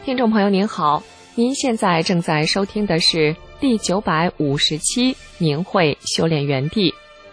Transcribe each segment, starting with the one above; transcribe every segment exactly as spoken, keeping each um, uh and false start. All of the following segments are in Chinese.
听众朋友您好，您现在正在收听的是第九百五十期明慧修炼园地。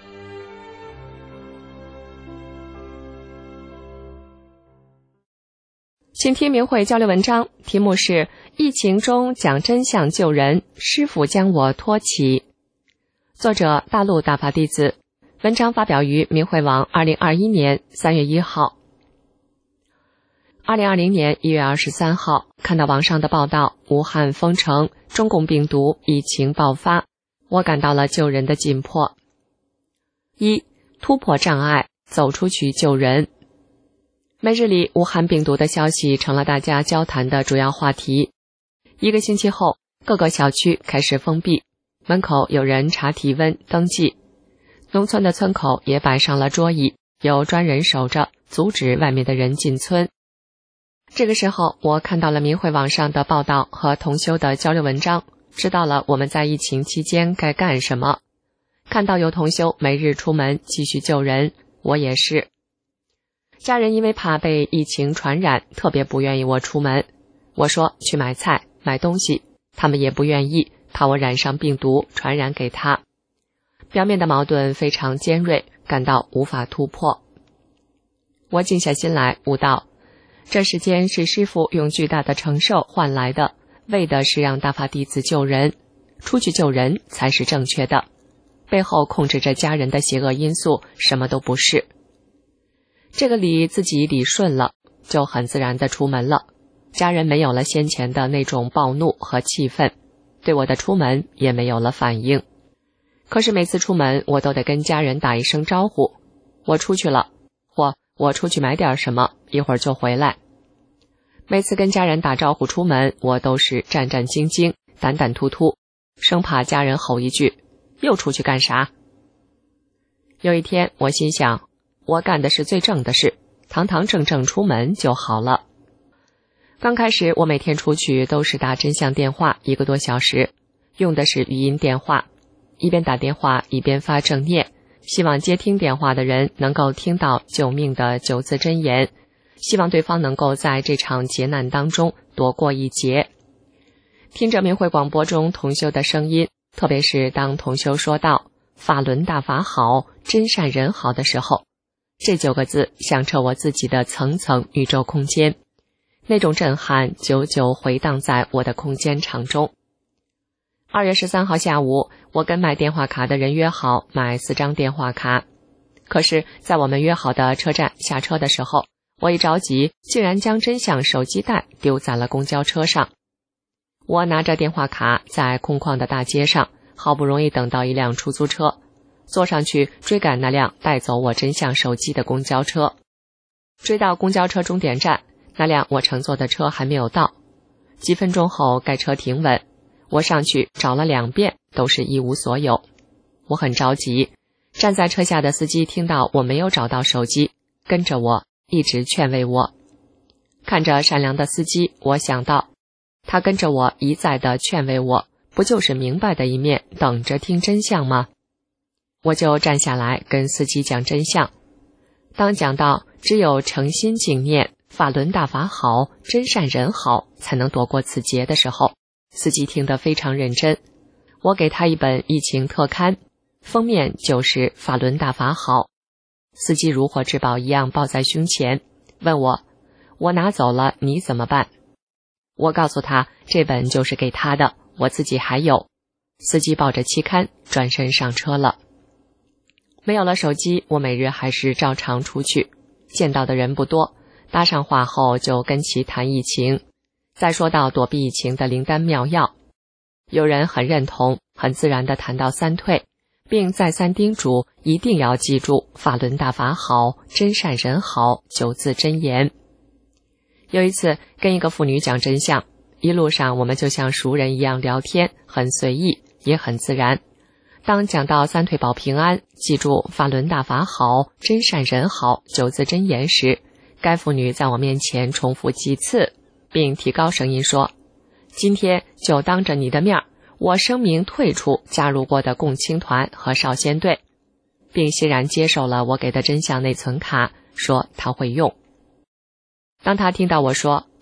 请听明慧交流文章，题目是疫情中讲真相救人，师父将我托起。作者大陆大法弟子，文章发表于明慧网二零二一年三月一号。二零二零年一月二十三号，看到网上的报道，武汉封城，中共病毒疫情爆发，我感到了救人的紧迫。一、突破障碍，走出去救人。每日里武汉病毒的消息成了大家交谈的主要话题。一个星期后，各个小区开始封闭，门口有人查体温登记，农村的村口也摆上了桌椅，有专人守着，阻止外面的人进村。这个时候，我看到了明慧网上的报道和同修的交流文章，知道了我们在疫情期间该干什么。看到有同修每日出门继续救人，我也是。家人因为怕被疫情传染，特别不愿意我出门。我说去买菜买东西，他们也不愿意，怕我染上病毒传染给他。表面的矛盾非常尖锐，感到无法突破。我静下心来悟道，这世间是师父用巨大的承受换来的，为的是让大法弟子救人，出去救人才是正确的，背后控制着家人的邪恶因素什么都不是。这个理自己理顺了，就很自然地出门了，家人没有了先前的那种暴怒和气愤，对我的出门也没有了反应。可是每次出门我都得跟家人打一声招呼，我出去了，或我出去买点什么，一会儿就回来。每次跟家人打招呼出门，我都是战战兢兢，胆胆突突，生怕家人吼一句，又出去干啥？有一天我心想，我干的是最正的事，堂堂正正出门就好了。刚开始我每天出去都是打真相电话一个多小时，用的是语音电话，一边打电话一边发正念，希望接听电话的人能够听到救命的九字真言，希望对方能够在这场劫难当中躲过一劫。听着明慧广播中同修的声音，特别是当同修说到法轮大法好，真善人好的时候，这九个字响彻我自己的层层宇宙空间，那种震撼久久回荡在我的空间场中。二月十三号下午，我跟卖电话卡的人约好买四张电话卡。可是在我们约好的车站下车的时候，我一着急，竟然将真相手机袋丢在了公交车上。我拿着电话卡在空旷的大街上，好不容易等到一辆出租车，坐上去追赶那辆带走我真相手机的公交车。追到公交车终点站，那辆我乘坐的车还没有到。几分钟后该车停稳，我上去找了两遍，都是一无所有。我很着急，站在车下的司机听到我没有找到手机，跟着我一直劝慰我。看着善良的司机，我想到他跟着我一再的劝慰我，不就是明白的一面，等着听真相吗？我就站下来跟司机讲真相。当讲到只有诚心敬念，法轮大法好，真善人好，才能躲过此劫的时候，司机听得非常认真。我给他一本疫情特刊，封面就是法轮大法好。司机如获至宝一样抱在胸前，问我，我拿走了你怎么办？我告诉他，这本就是给他的，我自己还有。司机抱着期刊转身上车了。没有了手机，我每日还是照常出去，见到的人不多，搭上话后就跟其谈疫情，再说到躲避疫情的灵丹妙药。有人很认同，很自然地谈到三退，并再三叮嘱一定要记住法轮大法好，真善人好九字真言。有一次跟一个妇女讲真相，一路上我们就像熟人一样聊天，很随意也很自然。当讲到三退保平安，记住法轮大法好，真善人好九字真言时，该妇女在我面前重复几次，并提高声音说，今天就当着你的面，我声明退出加入过的共青团和少先队，并欣然接受了我给的真相内存卡，说他会用。当他听到我说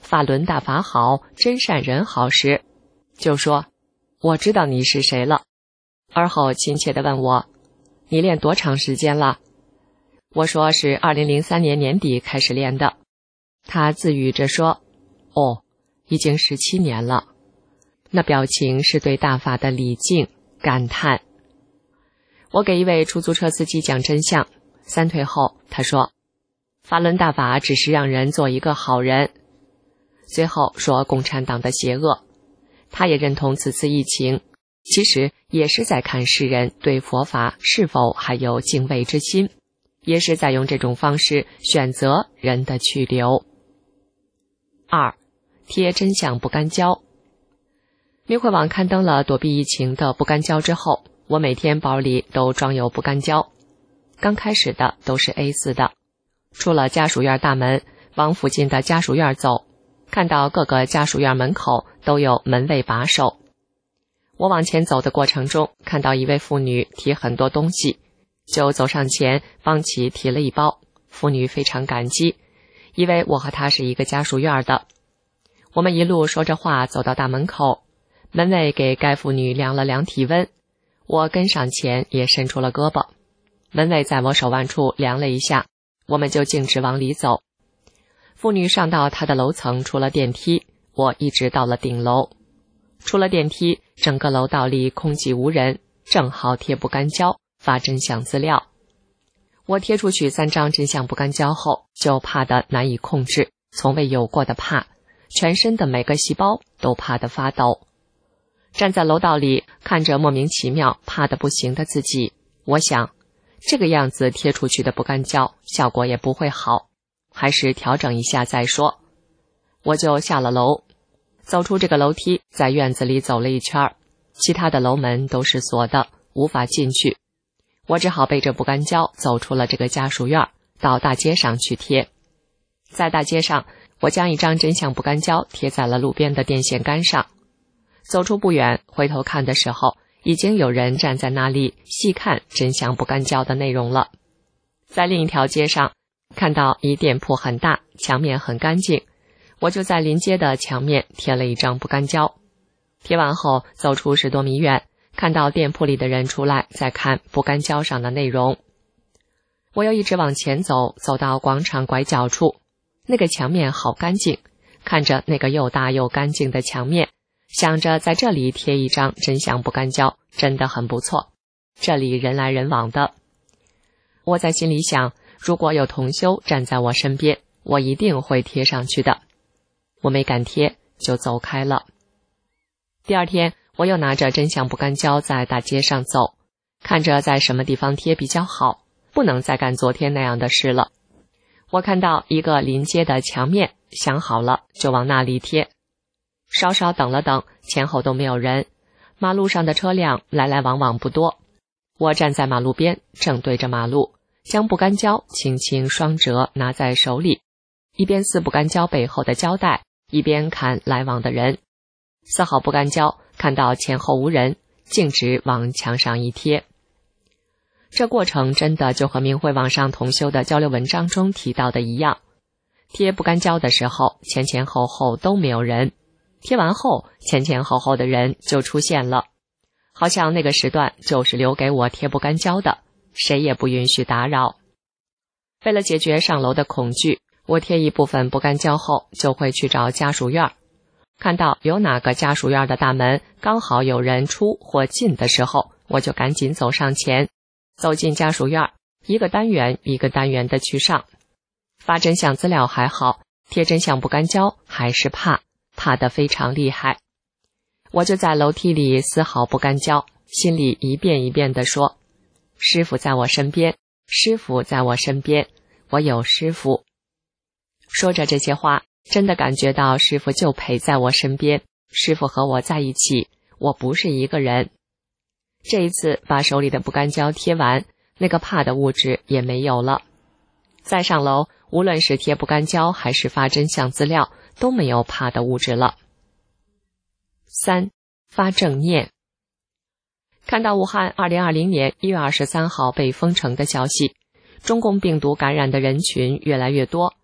法轮大法好，真善人好时，就说我知道你是谁了，而后亲切地问我，你练多长时间了？我说是二零零三年年底开始练的。他自语着说，哦，已经十七年了。那表情是对大法的礼敬感叹。我给一位出租车司机讲真相，三退后他说，法轮大法只是让人做一个好人。随后说共产党的邪恶。他也认同此次疫情其实也是在看世人对佛法是否还有敬畏之心，也是在用这种方式选择人的去留。二，贴真相不干胶。明慧网刊登了躲避疫情的不干胶之后，我每天包里都装有不干胶。刚开始的都是 A 四 的，出了家属院大门，往附近的家属院走，看到各个家属院门口都有门卫把守。我往前走的过程中，看到一位妇女提很多东西，就走上前帮其提了一包。妇女非常感激，以为我和她是一个家属院的。我们一路说着话走到大门口，门卫给该妇女量了量体温，我跟上前也伸出了胳膊，门卫在我手腕处量了一下，我们就径直往里走。妇女上到她的楼层，出了电梯，我一直到了顶楼。出了电梯，整个楼道里空寂无人，正好贴不干胶发真相资料。我贴出去三张真相不干胶后，就怕得难以控制，从未有过的怕，全身的每个细胞都怕得发抖。站在楼道里，看着莫名其妙怕得不行的自己，我想这个样子贴出去的不干胶效果也不会好，还是调整一下再说。我就下了楼，走出这个楼梯，在院子里走了一圈，其他的楼门都是锁的，无法进去。我只好背着不干胶走出了这个家属院，到大街上去贴。在大街上，我将一张真相不干胶贴在了路边的电线杆上。走出不远，回头看的时候，已经有人站在那里细看真相不干胶的内容了。在另一条街上，看到一店铺很大，墙面很干净，我就在临街的墙面贴了一张不干胶。贴完后走出十多米远，看到店铺里的人出来在看不干胶上的内容。我又一直往前走，走到广场拐角处，那个墙面好干净，看着那个又大又干净的墙面，想着在这里贴一张真相不干胶真的很不错，这里人来人往的。我在心里想，如果有同修站在我身边，我一定会贴上去的。我没敢贴，就走开了。第二天，我又拿着真相不干胶在大街上走，看着在什么地方贴比较好，不能再干昨天那样的事了。我看到一个临街的墙面，想好了就往那里贴。稍稍等了等，前后都没有人，马路上的车辆来来往往不多。我站在马路边，正对着马路，将不干胶轻轻双折拿在手里，一边撕不干胶背后的胶带，一边看来往的人。撕好不干胶，看到前后无人，径直往墙上一贴。这过程真的就和明慧网上同修的交流文章中提到的一样，贴不干胶的时候前前后后都没有人，贴完后前前后后的人就出现了，好像那个时段就是留给我贴不干胶的，谁也不允许打扰。为了解决上楼的恐惧，我贴一部分不干胶后就会去找家属院，看到有哪个家属院的大门刚好有人出或进的时候，我就赶紧走上前，走进家属院，一个单元一个单元的去上。发真相资料还好，贴真相不干胶还是怕，怕得非常厉害。我就在楼梯里撕好不干胶，心里一遍一遍地说，师父在我身边，师父在我身边，我有师父。说着这些话，真的感觉到师父就陪在我身边，师父和我在一起，我不是一个人。这一次把手里的不干胶贴完，那个怕的物质也没有了。再上楼，无论是贴不干胶还是发真相资料，都没有怕的物质了。三、发正念。看到武汉二零二零年一月二十三号被封城的消息，中共病毒感染的人群越来越多，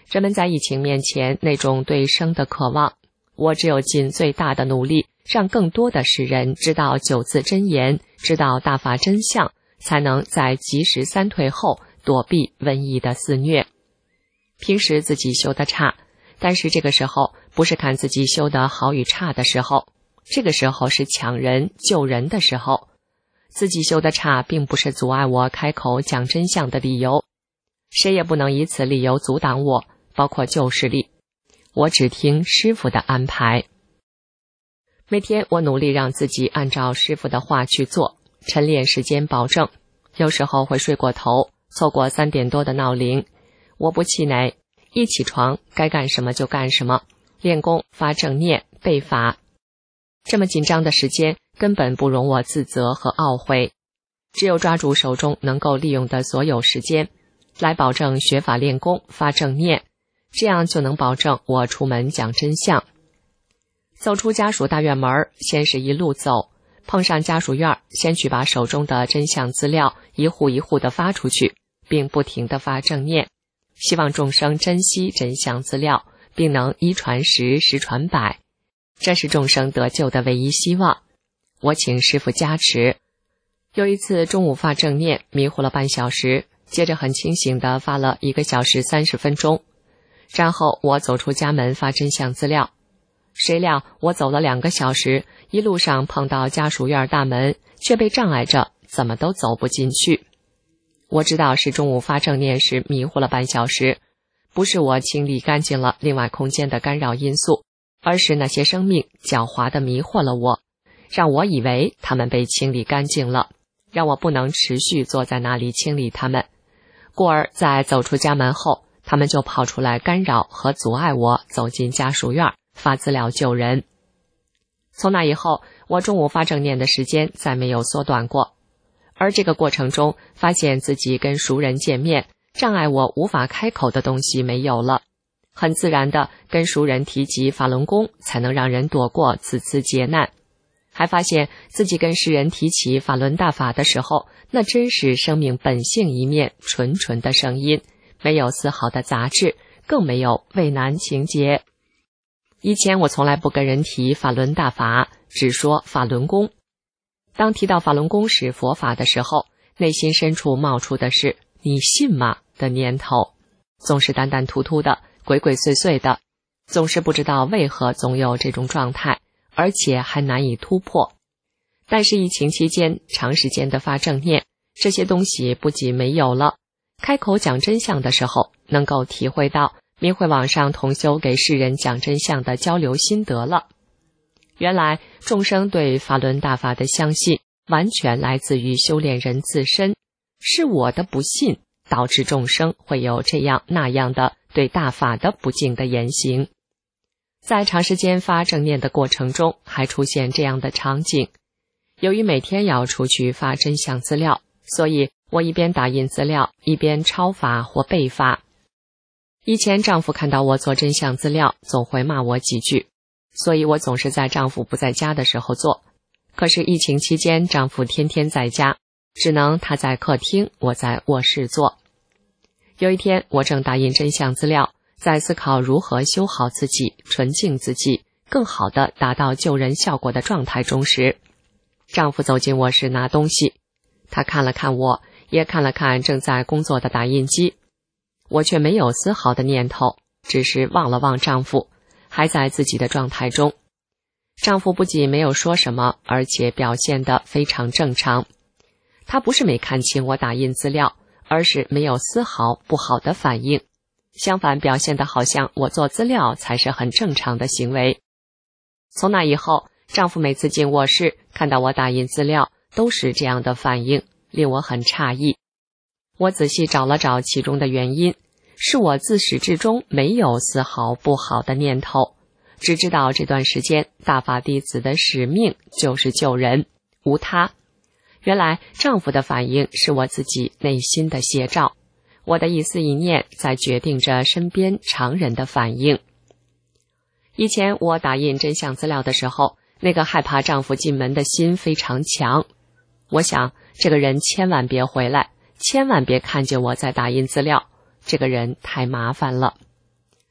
人们在疫情面前那种对生的渴望，我只有尽最大的努力，让更多的世人知道九字真言，知道大法真相，才能在及时三退后躲避瘟疫的肆虐。平时自己修得差，但是这个时候不是看自己修得好与差的时候，这个时候是抢人救人的时候。自己修得差并不是阻碍我开口讲真相的理由，谁也不能以此理由阻挡我，包括旧势力。我只听师父的安排。每天我努力让自己按照师父的话去做，晨练时间保证，有时候会睡过头，错过三点多的闹铃。我不气馁，一起床该干什么就干什么，练功、发正念、背法。这么紧张的时间根本不容我自责和懊悔，只有抓住手中能够利用的所有时间，来保证学法练功、发正念，这样就能保证我出门讲真相。走出家属大院门，先是一路走，碰上家属院，先去把手中的真相资料一户一户地发出去，并不停地发正念，希望众生珍惜真相资料，并能一传十，十传百，这是众生得救的唯一希望。我请师父加持。有一次中午发正念，迷糊了半小时，接着很清醒地发了一个小时三十分钟。然后我走出家门发真相资料，谁料我走了两个小时，一路上碰到家属院大门，却被障碍着，怎么都走不进去。我知道是中午发正念时迷糊了半小时，不是我清理干净了另外空间的干扰因素，而是那些生命狡猾地迷惑了我，让我以为他们被清理干净了，让我不能持续坐在那里清理他们。故而在走出家门后，他们就跑出来干扰和阻碍我走进家属院发资料救人。从那以后，我中午发正念的时间再没有缩短过，而这个过程中发现自己跟熟人见面，障碍我无法开口的东西没有了，很自然的跟熟人提及法轮功，才能让人躲过此次劫难。还发现自己跟世人提起法轮大法的时候，那真是生命本性一面纯纯的声音，没有丝毫的杂质，更没有畏难情节。以前我从来不跟人提法轮大法，只说法轮功。当提到法轮功是佛法的时候，内心深处冒出的是你信吗的念头，总是淡淡突突的，鬼鬼祟祟的，总是不知道为何总有这种状态，而且还难以突破。但是疫情期间长时间的发正念，这些东西不仅没有了，开口讲真相的时候，能够体会到明慧网上同修给世人讲真相的交流心得了。原来众生对法轮大法的相信，完全来自于修炼人自身，是我的不信导致众生会有这样那样的对大法的不敬的言行。在长时间发正念的过程中，还出现这样的场景。由于每天要出去发真相资料，所以我一边打印资料，一边抄法或背法。以前丈夫看到我做真相资料，总会骂我几句，所以我总是在丈夫不在家的时候做。可是疫情期间，丈夫天天在家，只能他在客厅，我在卧室做。有一天，我正打印真相资料，在思考如何修好自己，纯净自己，更好地达到救人效果的状态中时，丈夫走进卧室拿东西，他看了看我，也看了看正在工作的打印机。我却没有丝毫的念头，只是望了望丈夫，还在自己的状态中。丈夫不仅没有说什么，而且表现得非常正常。他不是没看清我打印资料，而是没有丝毫不好的反应，相反表现得好像我做资料才是很正常的行为。从那以后，丈夫每次进卧室看到我打印资料都是这样的反应，令我很诧异。我仔细找了找其中的原因，是我自始至终没有丝毫不好的念头，只知道这段时间大法弟子的使命就是救人，无他。原来丈夫的反应是我自己内心的写照，我的一思一念在决定着身边常人的反应。以前我打印真相资料的时候，那个害怕丈夫进门的心非常强。我想这个人千万别回来，千万别看见我在打印资料，这个人太麻烦了。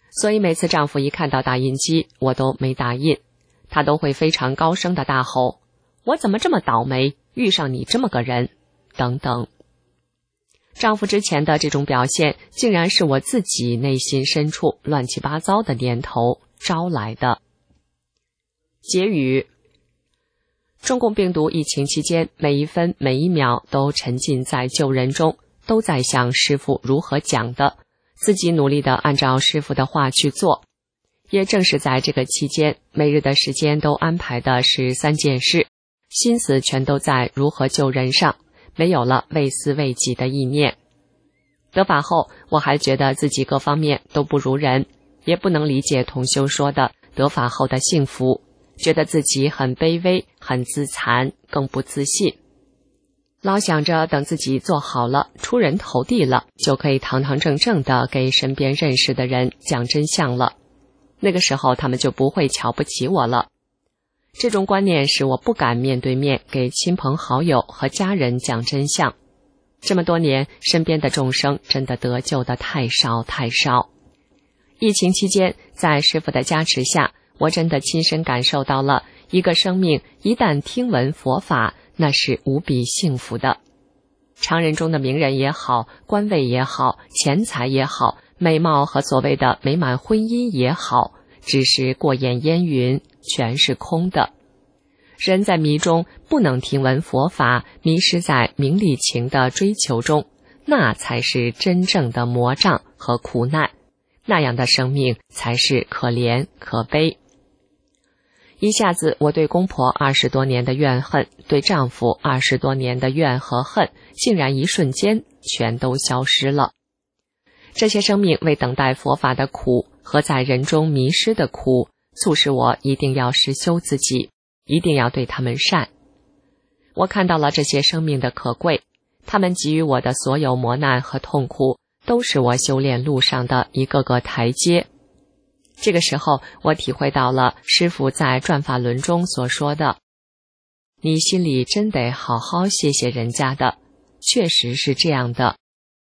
所以每次丈夫一看到打印机，我都没打印，他都会非常高声的大吼：我怎么这么倒霉，遇上你这么个人，等等。丈夫之前的这种表现，竟然是我自己内心深处乱七八糟的念头招来的。结语：中共病毒疫情期间，每一分每一秒都沉浸在救人中，都在想师父如何讲的，自己努力地按照师父的话去做。也正是在这个期间，每日的时间都安排的是三件事，心思全都在如何救人上，没有了为私为己的意念。得法后，我还觉得自己各方面都不如人，也不能理解同修说的得法后的幸福，觉得自己很卑微，很自残，更不自信。老想着等自己做好了，出人头地了，就可以堂堂正正地给身边认识的人讲真相了。那个时候他们就不会瞧不起我了。这种观念使我不敢面对面给亲朋好友和家人讲真相。这么多年，身边的众生真的得救的太少太少。疫情期间，在师父的加持下，我真的亲身感受到了一个生命一旦听闻佛法，那是无比幸福的。常人中的名人也好，官位也好，钱财也好，美貌和所谓的美满婚姻也好，只是过眼烟云，全是空的。人在迷中不能听闻佛法，迷失在名利情的追求中，那才是真正的魔障和苦难，那样的生命才是可怜可悲。一下子，我对公婆二十多年的怨恨，对丈夫二十多年的怨和恨，竟然一瞬间全都消失了。这些生命为等待佛法的苦和在人中迷失的苦，促使我一定要实修自己，一定要对他们善。我看到了这些生命的可贵，他们给予我的所有磨难和痛苦，都是我修炼路上的一个个台阶。这个时候，我体会到了师父在转法轮中所说的：你心里真得好好谢谢人家的，确实是这样的。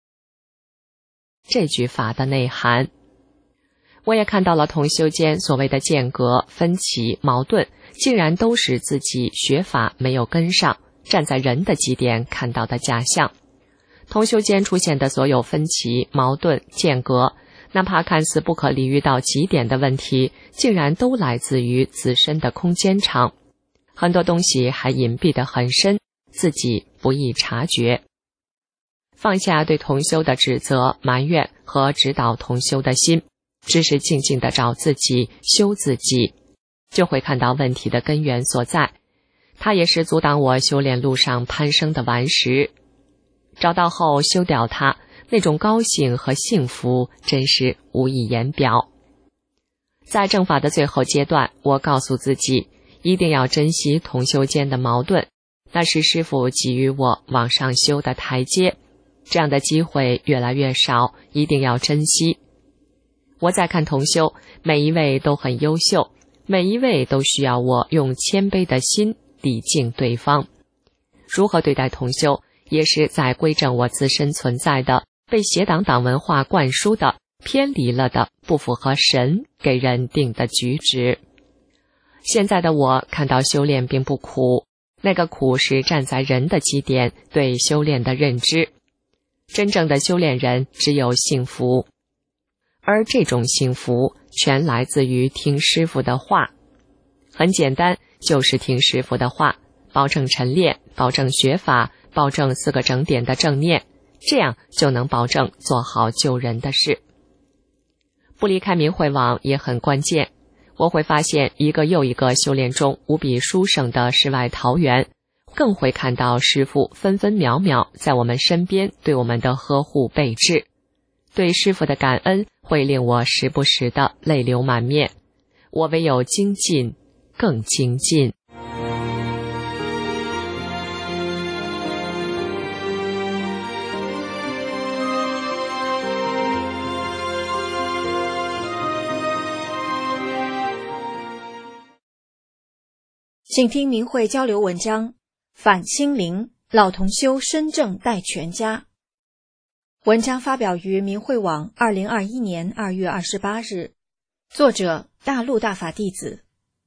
这句法的内涵，我也看到了同修间所谓的间隔、分歧、矛盾，竟然都是自己学法没有跟上，站在人的基点看到的假象。同修间出现的所有分歧、矛盾、间隔，哪怕看似不可理喻到极点的问题，竟然都来自于自身的空间场，很多东西还隐蔽得很深，自己不易察觉。放下对同修的指责、埋怨和指导同修的心，只是静静地找自己，修自己，就会看到问题的根源所在。它也是阻挡我修炼路上攀升的顽石。找到后修掉它，那种高兴和幸福真是无以言表。在正法的最后阶段，我告诉自己一定要珍惜同修间的矛盾，那是师父给予我往上修的台阶，这样的机会越来越少，一定要珍惜。我在看同修，每一位都很优秀，每一位都需要我用谦卑的心礼敬对方。如何对待同修，也是在规正我自身存在的被邪党党文化灌输的偏离了的不符合神给人定的举止。现在的我看到修炼并不苦，那个苦是站在人的基点对修炼的认知。真正的修炼人只有幸福，而这种幸福全来自于听师父的话。很简单，就是听师父的话，保证晨练，保证学法，保证四个整点的正念，这样就能保证做好救人的事。不离开明慧网也很关键，我会发现一个又一个修炼中无比殊胜的世外桃源，更会看到师父分分秒秒在我们身边对我们的呵护备至。对师父的感恩会令我时不时的泪流满面，我唯有精进更精进。 请听明慧交流文章，反心灵，老同修身正带全家。 文章发表于明慧网二零二一年二月二十八日，作者大陆大法弟子。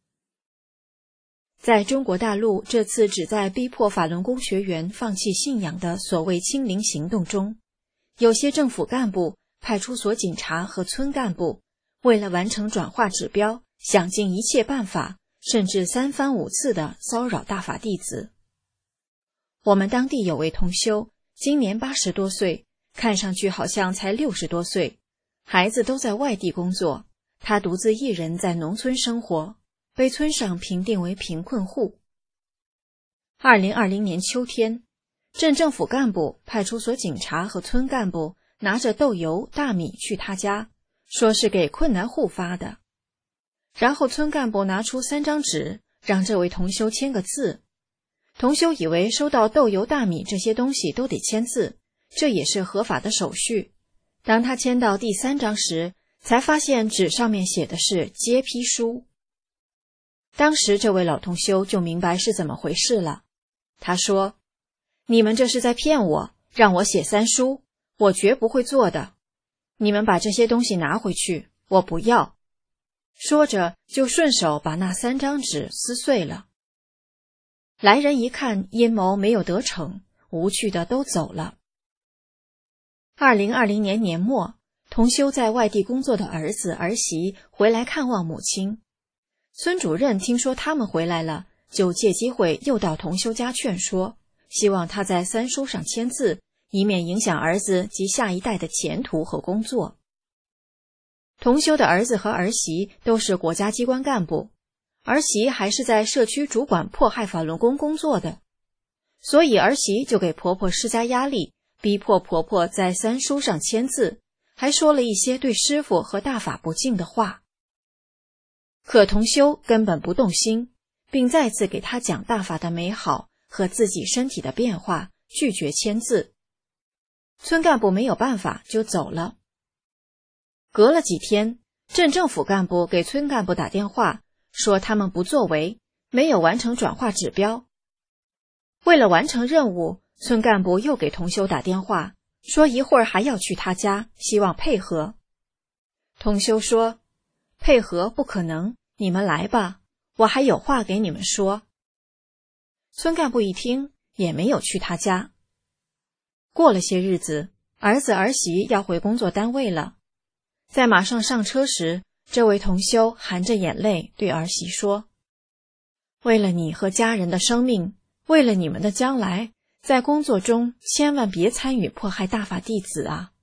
在中国大陆这次旨在逼迫法轮功学员放弃信仰的所谓清零行动中，有些政府干部、派出所警察和村干部为了完成转化指标，想尽一切办法，甚至三番五次地骚扰大法弟子。我们当地有位同修，今年八十多岁，看上去好像才六十多岁，孩子都在外地工作，他独自一人在农村生活，被村上评定为贫困户。二零二零年秋天，镇政府干部、派出所警察和村干部拿着豆油、大米去他家，说是给困难户发的。然后村干部拿出三张纸，让这位同修签个字。同修以为收到豆油、大米这些东西都得签字，这也是合法的手续。当他签到第三张时，才发现纸上面写的是揭批书。当时这位老同修就明白是怎么回事了。他说：“你们这是在骗我，让我写三书，我绝不会做的。你们把这些东西拿回去，我不要。”说着就顺手把那三张纸撕碎了。来人一看阴谋没有得逞，无趣的都走了。二零二零年年末，同修在外地工作的儿子儿媳回来看望母亲。孙主任听说他们回来了，就借机会又到同修家劝说，希望他在三书上签字，以免影响儿子及下一代的前途和工作。同修的儿子和儿媳都是国家机关干部，儿媳还是在社区主管迫害法轮功工作的，所以儿媳就给婆婆施加压力，逼迫婆婆在三书上签字，还说了一些对师父和大法不敬的话。可同修根本不动心，并再次给他讲大法的美好和自己身体的变化，拒绝签字。村干部没有办法就走了。隔了几天，镇政府干部给村干部打电话，说他们不作为，没有完成转化指标。为了完成任务，村干部又给同修打电话，说一会儿还要去他家，希望配合。同修说：“配合不可能，你们来吧，我还有话给你们说。”村干部一听，也没有去他家。过了些日子，儿子儿媳要回工作单位了。在马上上车时，这位同修含着眼泪对儿媳说：“为了你和家人的生命，为了你们的将来，在工作中千万别参与迫害大法弟子啊！”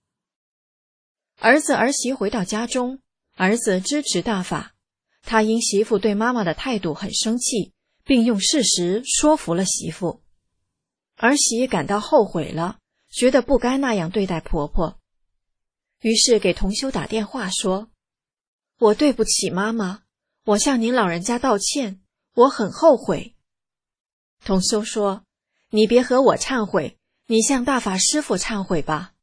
儿子儿媳回到家中，儿子支持大法，他因媳妇对妈妈的态度很生气，并用事实说服了媳妇。儿媳感到后悔了，觉得不该那样对待婆婆，于是给同修打电话说：“我对不起妈妈，我向您老人家道歉，我很后悔。”同修说：“你别和我忏悔，你向大法师父忏悔吧。”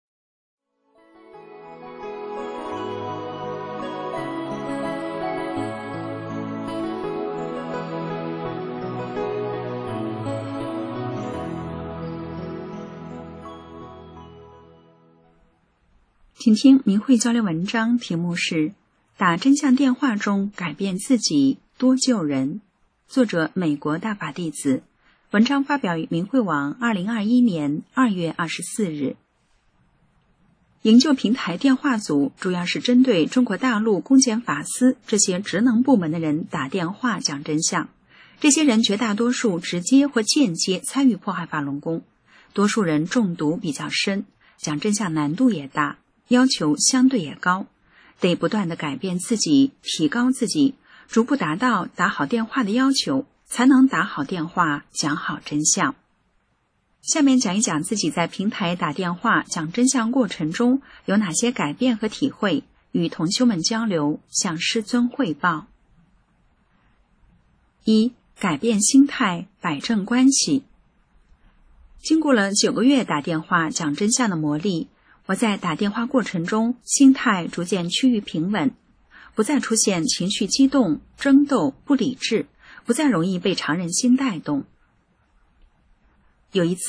请听明慧交流文章，题目是打真相电话中改变自己，多救人。作者美国大法弟子。文章发表于明慧网二零二一年二月二十四日。营救平台电话组主要是针对中国大陆公检法司这些职能部门的人打电话讲真相。这些人绝大多数直接或间接参与迫害法轮功，多数人中毒比较深，讲真相难度也大，要求相对也高，得不断地改变自己，提高自己，逐步达到打好电话的要求，才能打好电话，讲好真相。下面讲一讲自己在平台打电话讲真相过程中有哪些改变和体会，与同修们交流，向师尊汇报。一、改变心态，摆正关系。经过了九个月打电话讲真相的磨砺，我在打电话过程中心态逐渐趋于平稳，不再出现情绪激动、争斗、不理智，不再容易被常人心带动。有一次，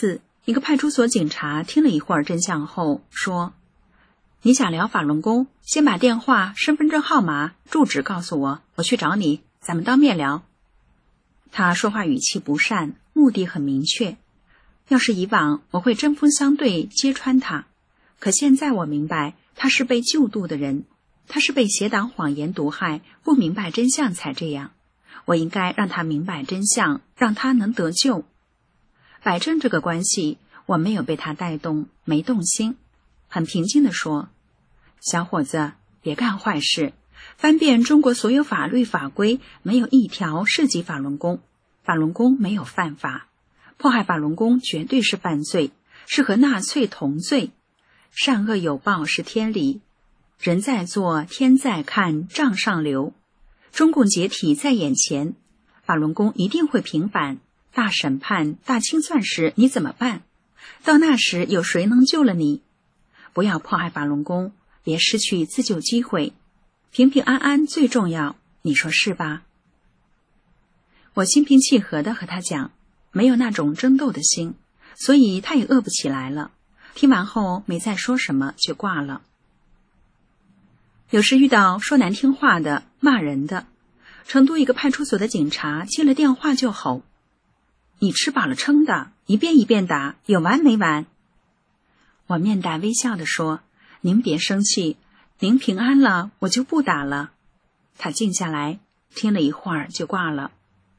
一个派出所警察听了一会儿真相后说，你想聊法轮功，先把电话、身份证号码、住址告诉我，我去找你，咱们当面聊。他说话语气不善，目的很明确。要是以往，我会针锋相对揭穿他，可现在我明白他是被救度的人，他是被邪党谎言毒害，不明白真相才这样。我应该让他明白真相，让他能得救。摆正这个关系，我没有被他带动，没动心，很平静地说，小伙子，别干坏事，翻遍中国所有法律法规，没有一条涉及法轮功，法轮功没有犯法，迫害法轮功绝对是犯罪，是和纳粹同罪，善恶有报是天理，人在做，天在看，账上留，中共解体在眼前，法轮功一定会平反，大审判、大清算时你怎么办？到那时有谁能救了你？不要迫害法轮功，别失去自救机会，平平安安最重要，你说是吧？我心平气和地和他讲，没有那种争斗的心，所以他也饿不起来了。听完后没再说什么就挂了。有时遇到说难听话的、骂人的，成都一个派出所的警察接了电话就吼，你吃饱了撑的，一遍一遍打，有完没完？我面带微笑地说，您别生气，您平安了，我就不打了。他静下来，听了一会儿就挂了。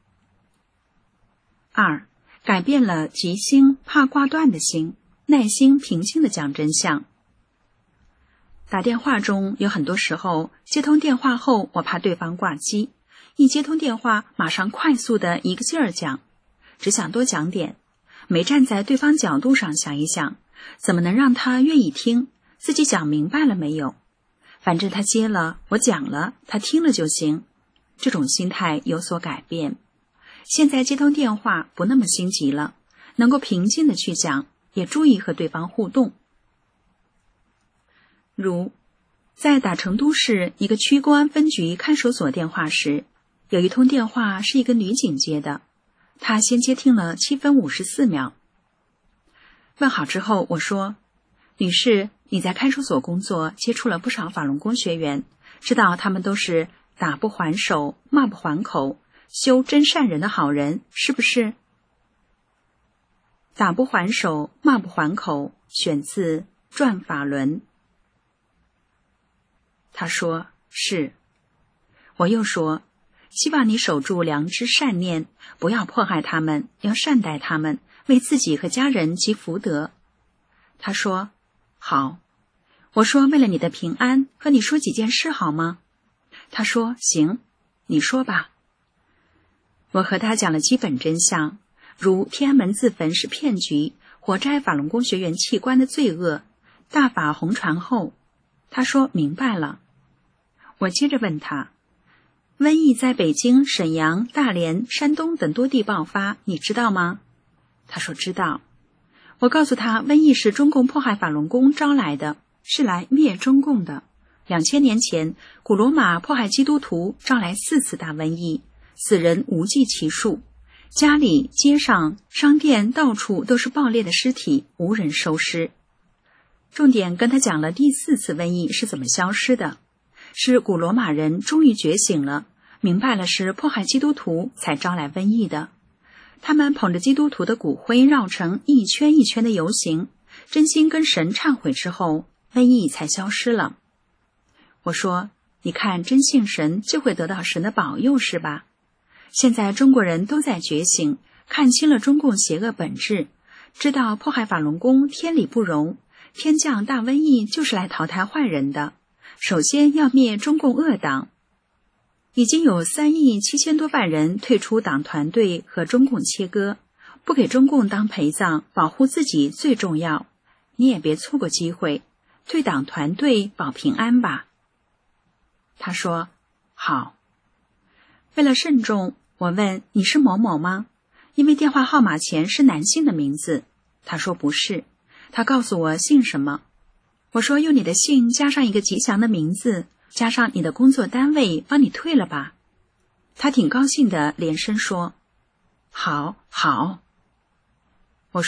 二，改变了急心怕挂断的心，耐心平静地讲真相。打电话中有很多时候，接通电话后我怕对方挂机，一接通电话马上快速地一个劲儿讲，只想多讲点，没站在对方角度上想一想，怎么能让他愿意听，自己讲明白了没有？反正他接了，我讲了，他听了就行。这种心态有所改变。现在接通电话不那么心急了，能够平静地去讲，也注意和对方互动。如在打成都市一个区公安分局看守所电话时，有一通电话是一个女警接的，她先接听了七分五十四秒。问好之后我说，女士，你在看守所工作，接触了不少法轮功学员，知道他们都是打不还手、骂不还口、修真善人的好人，是不是？打不还手、骂不还口，选自《转法轮》。他说是。我又说，希望你守住良知善念，不要迫害他们，要善待他们，为自己和家人积福德。他说好。我说，为了你的平安，和你说几件事好吗？他说行，你说吧。我和他讲了基本真相，如天安门自焚是骗局，火摘法轮功学员器官的罪恶，大法红传后，他说明白了。我接着问他，瘟疫在北京、沈阳、大连、山东等多地爆发，你知道吗？他说知道。我告诉他，瘟疫是中共迫害法轮功招来的，是来灭中共的。两千年前，古罗马迫害基督徒，招来四次大瘟疫，死人无计其数，家里、街上、商店到处都是爆裂的尸体，无人收尸。重点跟他讲了第四次瘟疫是怎么消失的，是古罗马人终于觉醒了，明白了是迫害基督徒才招来瘟疫的。他们捧着基督徒的骨灰绕成一圈一圈的游行，真心跟神忏悔之后，瘟疫才消失了。我说，你看真信神就会得到神的保佑是吧？现在中国人都在觉醒，看清了中共邪恶本质，知道迫害法轮功天理不容，天降大瘟疫就是来淘汰坏人的，首先要灭中共恶党。已经有三亿七千多万人退出党团队和中共切割，不给中共当陪葬，保护自己最重要。你也别错过机会，退党团队保平安吧。他说好。为了慎重，我问你是某某吗？因为电话号码前是男性的名字。他说不是。他告诉我姓什么。我说用你的姓加上一个吉祥的名字，加上你的工作单位，帮你退了吧。他挺高兴的连声说好好。我说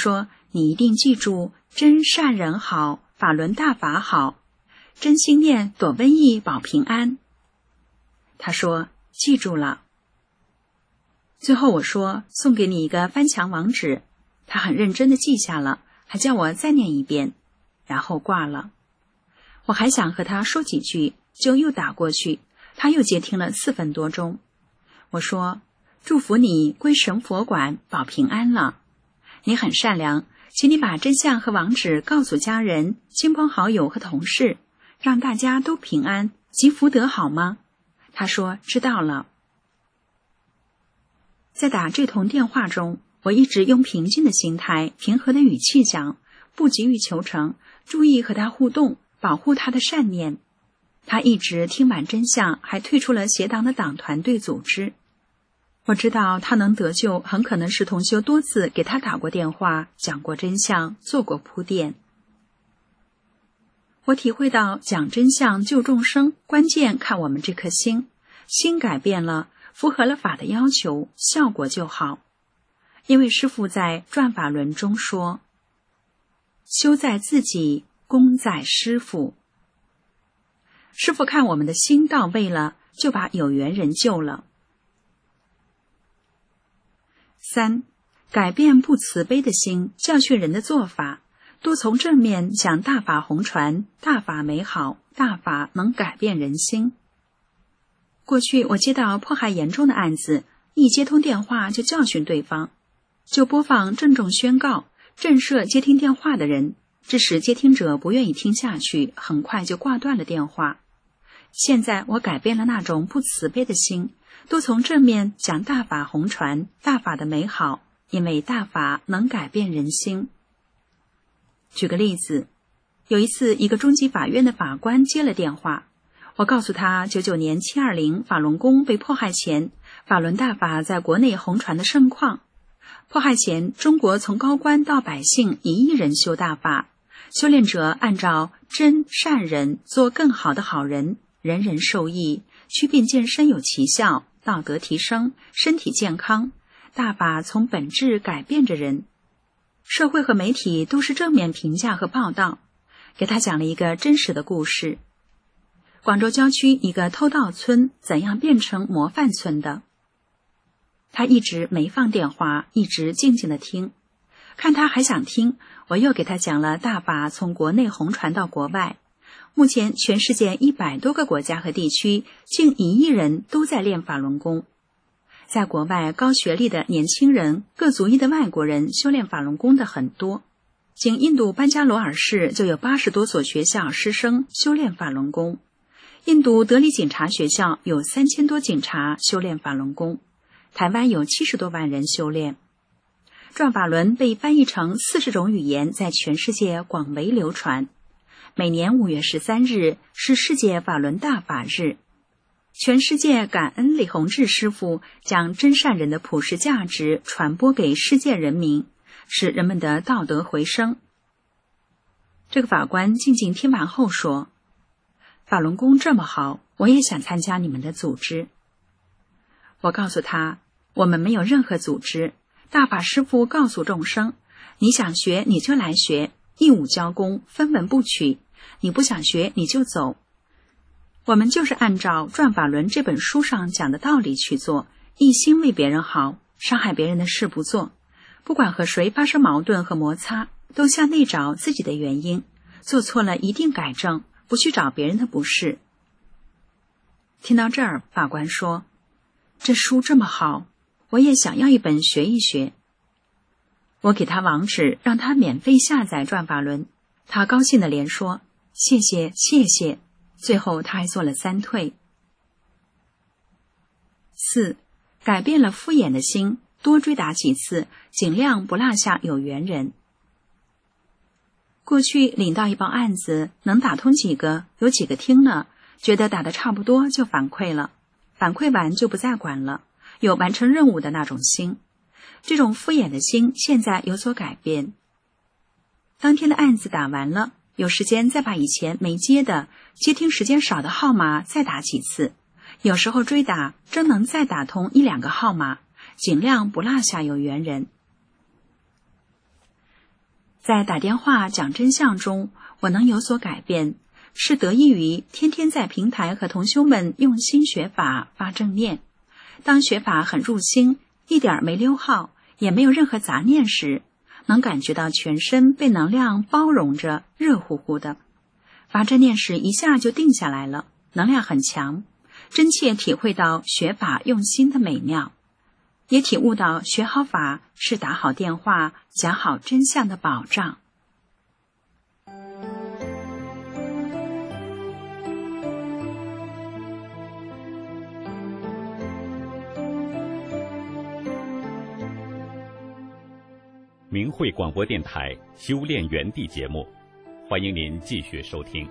你一定记住，真善人好，法轮大法好，真心念躲瘟疫保平安。他说记住了。最后我说送给你一个翻墙网址，他很认真地记下了，还叫我再念一遍，然后挂了。我还想和他说几句，就又打过去，他又接听了四分多钟。我说祝福你归神佛管保平安了，你很善良，请你把真相和网址告诉家人、亲朋好友和同事，让大家都平安积福德好吗？他说知道了。在打这通电话中，我一直用平静的心态、平和的语气讲，不急于求成，注意和他互动，保护他的善念。他一直听完真相，还退出了邪党的党团队组织。我知道他能得救，很可能是同修多次给他打过电话，讲过真相，做过铺垫。我体会到讲真相救众生，关键看我们这颗心，心改变了，符合了法的要求，效果就好。因为师父在转法轮中说，修在自己，功在师父。师父看我们的心到位了，就把有缘人救了。三，改变不慈悲的心，教训人的做法，多从正面讲大法弘传，大法美好，大法能改变人心。过去我接到迫害严重的案子，一接通电话就教训对方，就播放郑重宣告，震慑接听电话的人，致使接听者不愿意听下去，很快就挂断了电话。现在我改变了那种不慈悲的心，多从正面讲大法弘传，大法的美好，因为大法能改变人心。举个例子，有一次一个中级法院的法官接了电话，我告诉他九九年七二零法轮功被迫害前，法轮大法在国内弘传的盛况。迫害前，中国从高官到百姓一亿人修大法，修炼者按照真善人做更好的好人，人人受益，祛病健身有奇效，道德提升，身体健康，大法从本质改变着人。社会和媒体都是正面评价和报道，给他讲了一个真实的故事。广州郊区一个偷盗村怎样变成模范村的。他一直没放电话，一直静静地听。看他还想听，我又给他讲了大法从国内弘传到国外。目前全世界一百多个国家和地区，近一亿人都在练法轮功。在国外，高学历的年轻人、各族裔的外国人修炼法轮功的很多。仅印度班加罗尔市就有八十多所学校师生修炼法轮功。印度德里警察学校有三千多警察修炼法轮功。台湾有七十多万人修炼。转法轮被翻译成四十种语言，在全世界广为流传。每年五月十三日是世界法轮大法日，全世界感恩李洪志师父将真善人的普世价值传播给世界人民，使人们的道德回升。这个法官静静听完后说，法轮功这么好，我也想参加你们的组织。我告诉他，我们没有任何组织，大法师父告诉众生，你想学你就来学，义务交功，分文不取，你不想学你就走。我们就是按照《转法轮》这本书上讲的道理去做，一心为别人好，伤害别人的事不做，不管和谁发生矛盾和摩擦，都向内找自己的原因，做错了一定改正，不去找别人的不是。听到这儿，法官说，这书这么好，我也想要一本学一学。我给他网址，让他免费下载转法轮，他高兴地连说谢谢谢谢，最后他还做了三退。四，改变了敷衍的心，多追打几次，尽量不落下有缘人。过去领到一报案子，能打通几个，有几个听了，觉得打得差不多就反馈了，反馈完就不再管了，有完成任务的那种心。这种敷衍的心现在有所改变。当天的案子打完了，有时间再把以前没接的、接听时间少的号码再打几次，有时候追打真能再打通一两个号码，尽量不落下有缘人。 在打电话讲真相中，我能有所改变，是得益于天天在平台和同修们用心学法发正念。当学法很入心，一点没溜号，也没有任何杂念时，能感觉到全身被能量包容着，热乎乎的。发正念时一下就定下来了，能量很强，真切体会到学法用心的美妙，也体悟到学好法是打好电话讲好真相的保障。 明慧广播电台修炼园地节目，欢迎您继续收听。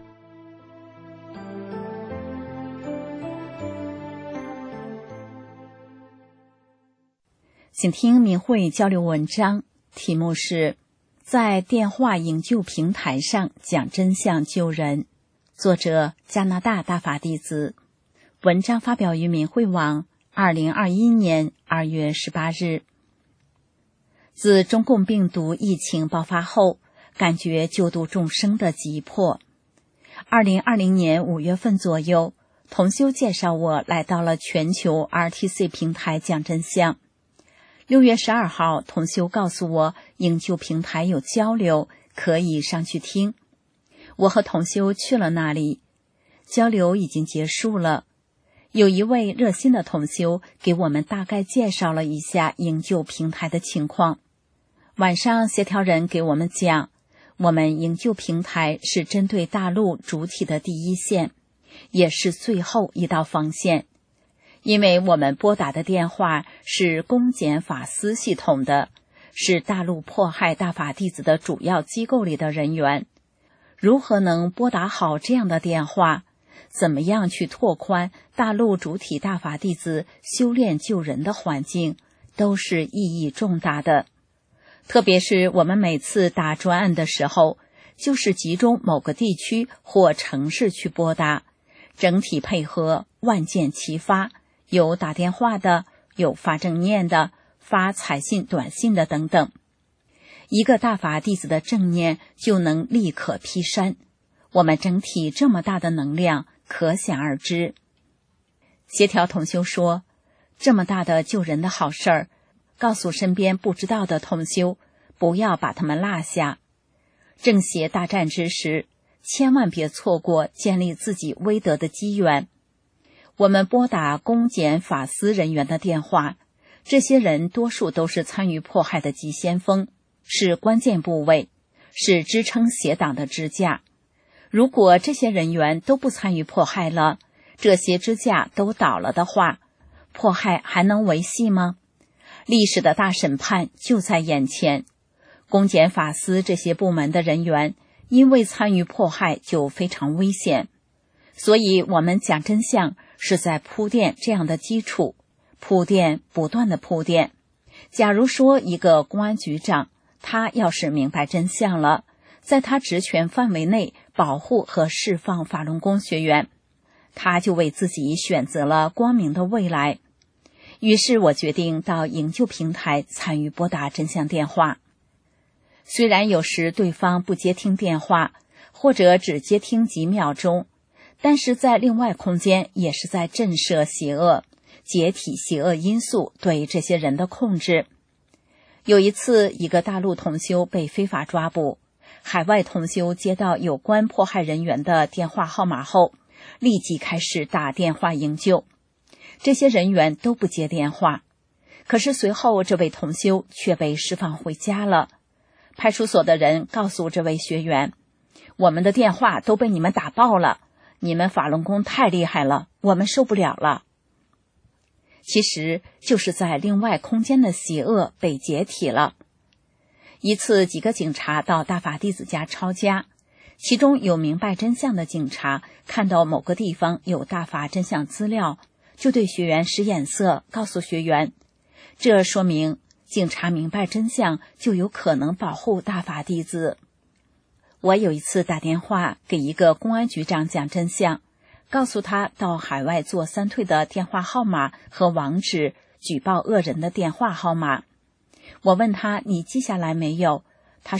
请听明慧交流文章，题目是在电话营救平台上讲真相救人，作者加拿大大法弟子。文章发表于明慧网二零二一年二月十八日。自中共病毒疫情爆发后，感觉救度众生的急迫。二零二零年五月份左右，同修介绍我来到了全球 R T C 平台讲真相。六月十二号，同修告诉我营救平台有交流，可以上去听。我和同修去了那里，交流已经结束了。有一位热心的同修给我们大概介绍了一下营救平台的情况。晚上协调人给我们讲，我们营救平台是针对大陆主体的第一线，也是最后一道防线。因为我们拨打的电话是公检法司系统的，是大陆迫害大法弟子的主要机构里的人员。如何能拨打好这样的电话？怎么样去拓宽大陆主体大法弟子修炼救人的环境，都是意义重大的。特别是我们每次打专案的时候，就是集中某个地区或城市去拨打，整体配合万箭齐发，有打电话的，有发正念的，发彩信短信的等等。一个大法弟子的正念就能立刻劈山，我们整体这么大的能量可想而知。协调同修说，这么大的救人的好事儿，告诉身边不知道的同修，不要把他们落下。正邪大战之时，千万别错过建立自己威德的机缘。我们拨打公检法司人员的电话，这些人多数都是参与迫害的急先锋，是关键部位，是支撑邪党的支架。如果这些人员都不参与迫害了，这些支架都倒了的话，迫害还能维系吗？历史的大审判就在眼前。公检法司这些部门的人员因为参与迫害就非常危险，所以我们讲真相是在铺垫这样的基础，铺垫不断的铺垫。假如说一个公安局长，他要是明白真相了，在他职权范围内保护和释放法轮功学员，他就为自己选择了光明的未来。于是我决定到营救平台参与拨打真相电话。虽然有时对方不接听电话，或者只接听几秒钟，但是在另外空间也是在震慑邪恶，解体邪恶因素对这些人的控制。有一次，一个大陆同修被非法抓捕，海外同修接到有关迫害人员的电话号码后，立即开始打电话营救。这些人员都不接电话，可是随后这位同修却被释放回家了。派出所的人告诉这位学员，我们的电话都被你们打爆了，你们法轮功太厉害了，我们受不了了。其实就是在另外空间的邪恶被解体了。一次几个警察到大法弟子家抄家，其中有明白真相的警察看到某个地方有大法真相资料，就对学员使眼色，告诉学员，这说明警察明白真相就有可能保护大法弟子。我有一次打电话给一个公安局长讲真相，告诉他到海外做三退的电话号码和网址，举报恶人的电话号码。我问他，你记下来没有？他说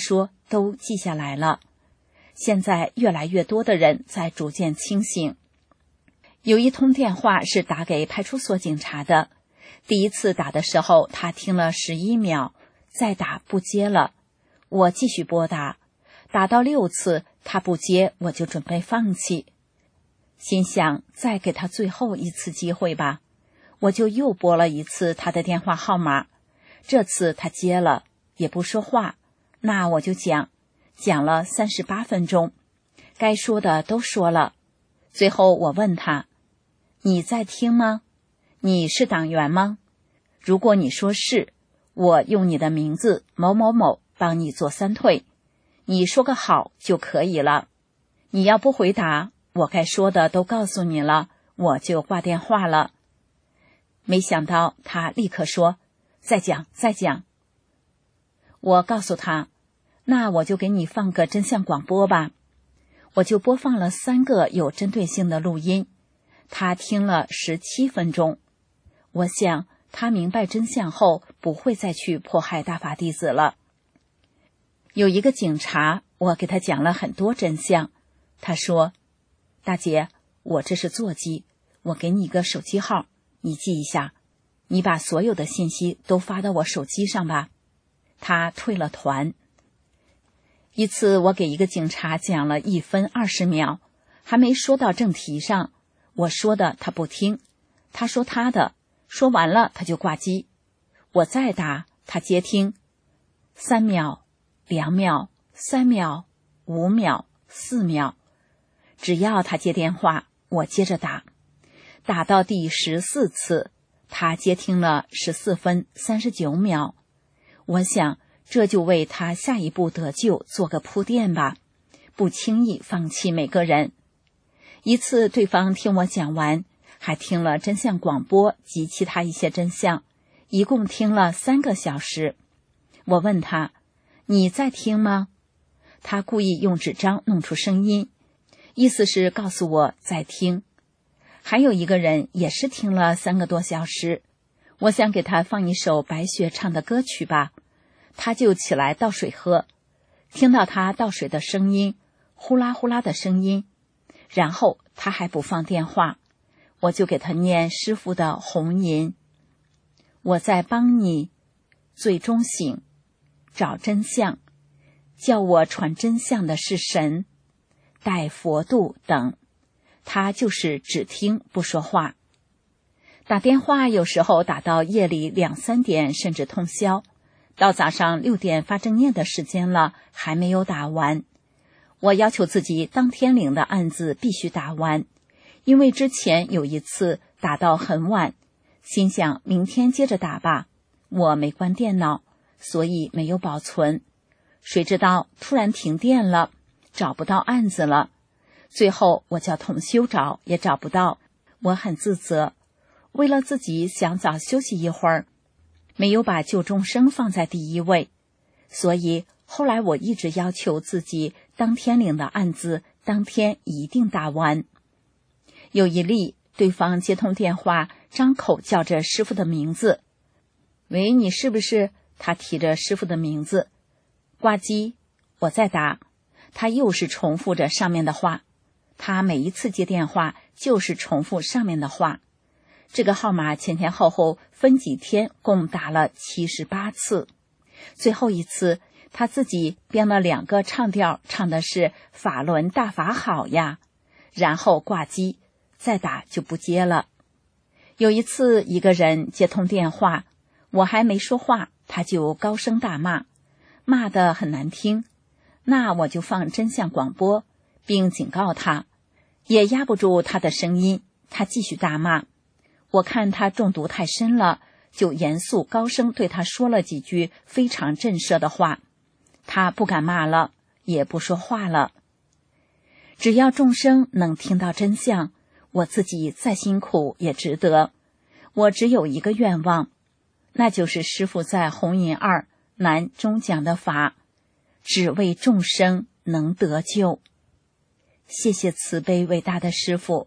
都记下来了。现在越来越多的人在逐渐清醒。有一通电话是打给派出所警察的，第一次打的时候他听了十一秒，再打不接了，我继续拨打，打到六次他不接，我就准备放弃，心想再给他最后一次机会吧，我就又拨了一次他的电话号码，这次他接了，也不说话，那我就讲，讲了三十八分钟，该说的都说了。最后我问他，你在听吗？你是党员吗？如果你说是，我用你的名字某某某帮你做三退，你说个好就可以了。你要不回答，我该说的都告诉你了，我就挂电话了。没想到他立刻说，再讲再讲。我告诉他，那我就给你放个真相广播吧。我就播放了三个有针对性的录音，他听了十七分钟。我想他明白真相后不会再去迫害大法弟子了。有一个警察，我给他讲了很多真相，他说，大姐，我这是座机，我给你一个手机号，你记一下，你把所有的信息都发到我手机上吧。他退了团。一次我给一个警察讲了一分二十秒，还没说到正题上，我说的他不听，他说他的，说完了他就挂机，我再打他接听，三秒、两秒、三秒、五秒、四秒，只要他接电话，我接着打，打到第十四次，他接听了十四分三十九秒。我想这就为他下一步得救做个铺垫吧，不轻易放弃每个人。一次对方听我讲完，还听了真相广播及其他一些真相，一共听了三个小时。我问他，你在听吗？他故意用纸张弄出声音，意思是告诉我在听。还有一个人也是听了三个多小时，我想给他放一首白雪唱的歌曲吧，他就起来倒水喝，听到他倒水的声音，呼啦呼啦的声音，然后他还不放电话，我就给他念师父的红吟，我在帮你最终醒，找真相，叫我传真相的是神，带佛度等，他就是只听不说话。打电话有时候打到夜里两三点，甚至通宵，到早上六点发正念的时间了，还没有打完。我要求自己当天领的案子必须打完，因为之前有一次打到很晚，心想明天接着打吧，我没关电脑，所以没有保存。谁知道突然停电了，找不到案子了。最后我叫同修找，也找不到，我很自责。为了自己想早休息一会儿，没有把救众生放在第一位，所以后来我一直要求自己当天领的案子当天一定打完。有一例，对方接通电话，张口叫着师父的名字，喂，你是不是？他提着师父的名字，挂机，我再打，他又是重复着上面的话，他每一次接电话就是重复上面的话。这个号码前前后后分几天共打了七十八次，最后一次他自己编了两个唱调，唱的是法轮大法好呀，然后挂机，再打就不接了。有一次一个人接通电话，我还没说话，他就高声大骂，骂得很难听，那我就放真相广播，并警告他，也压不住他的声音，他继续大骂。我看他中毒太深了，就严肃高声对他说了几句非常震慑的话，他不敢骂了，也不说话了。只要众生能听到真相，我自己再辛苦也值得。我只有一个愿望，那就是师父在红银二南中讲的法，只为众生能得救。谢谢慈悲伟大的师父。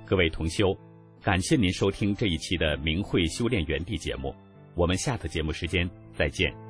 各位同修，感谢您收听这一期的明慧修炼园地节目，我们下次节目时间再见。